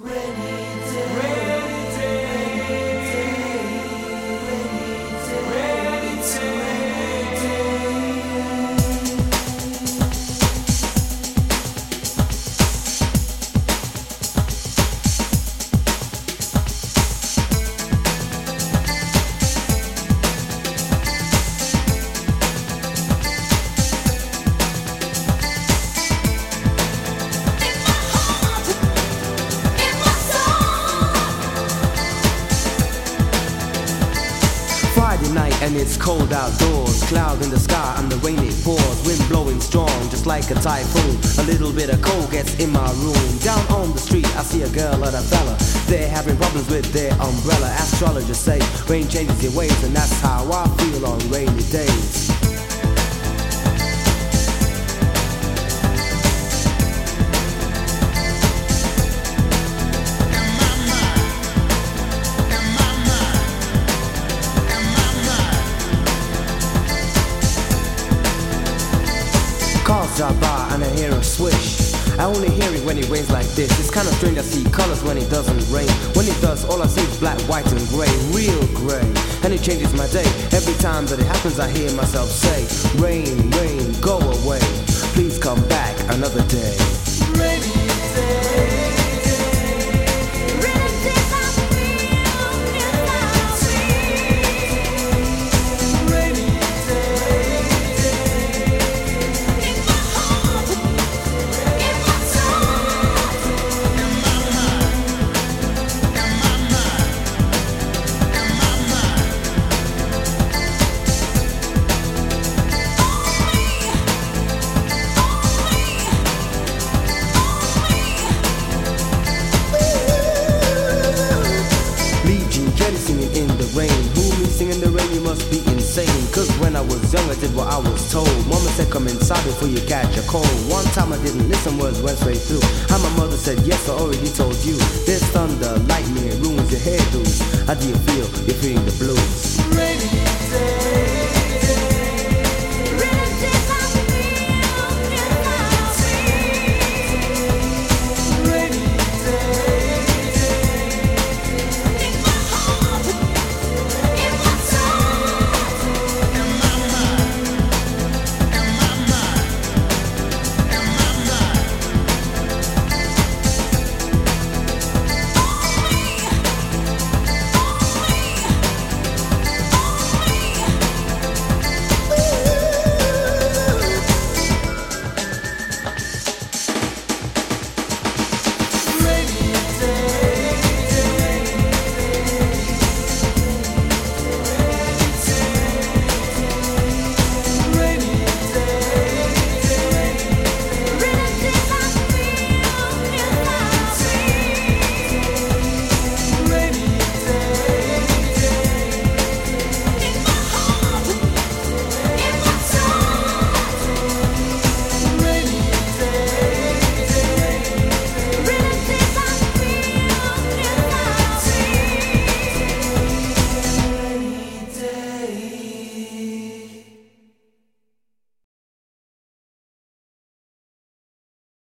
Friday night and it's cold outdoors. Cloud in the sky and the rain it pours. Wind blowing strong just like a typhoon. A little bit of cold gets in my room. Down on the street I see a girl and a fella. They're having problems with their umbrella. Astrologers say rain changes your ways, and that's how I feel on rainy days. Cars drive by and I hear a swish. I only hear it when it rains like this. It's kind of strange, I see colors when it doesn't rain. When it does, all I see is black, white and gray, real gray. And it changes my day. Every time that it happens I hear myself say, rain, rain, go away. Please come back another day. Rainy day. Singing in the rain. Who me singing in the rain? You must be insane. Cause when I was young I did what I was told. Mama said come inside before you catch a cold. One time I didn't listen, words went straight through. And my mother said yes, I already told you. There's thunder, lightning, ruins your hairdos. How do you feel? You're feeling the blues.